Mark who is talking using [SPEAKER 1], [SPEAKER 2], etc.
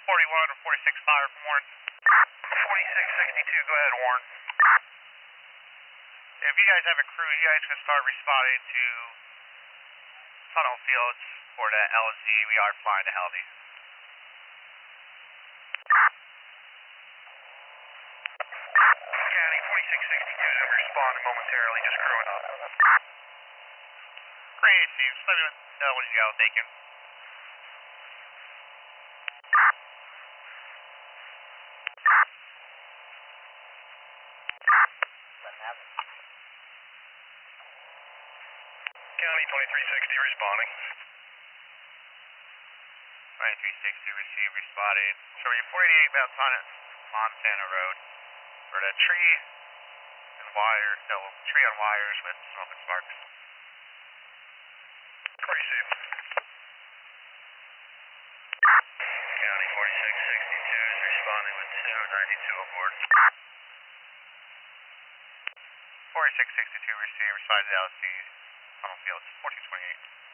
[SPEAKER 1] 41 or 46 fire from Warren.
[SPEAKER 2] 4662, go ahead, Warren.
[SPEAKER 1] If you guys have a crew, you guys can start responding to tunnel fields for the LZ. We are flying to Helvey.
[SPEAKER 2] County 4662 is going to respond momentarily, just crewing up.
[SPEAKER 1] Great, Steve. Just let me know when you go. Thank you.
[SPEAKER 2] County 2360 responding.
[SPEAKER 1] 2360 receive, responding. So we're 48 Mount Montana Road for the tree and wire, no, tree on wires with smoke and sparks.
[SPEAKER 2] Receive. County 4662 is responding with 292 aboard.
[SPEAKER 1] 4662 receive, responding to LC, tunnel fields, 1428.